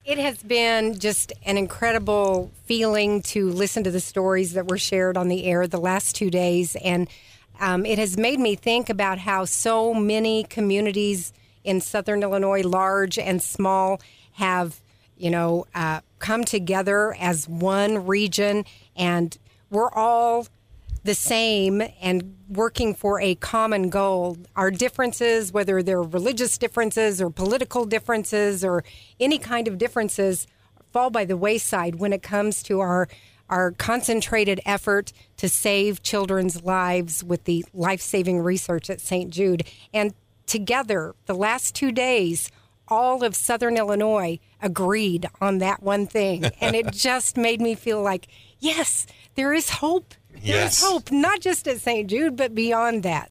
It has been just an incredible feeling to listen to the stories that were shared on the air the last 2 days. And it has made me think about how so many communities in Southern Illinois, large and small, have, come together as one region. And we're all the same and working for a common goal. Our differences, whether they're religious differences or political differences or any kind of differences, fall by the wayside when it comes to our concentrated effort to save children's lives with the life-saving research at St. Jude. And together, the last 2 days, all of Southern Illinois agreed on that one thing. And it just made me feel like, yes, there is hope. There is hope, not just at St. Jude, but beyond that.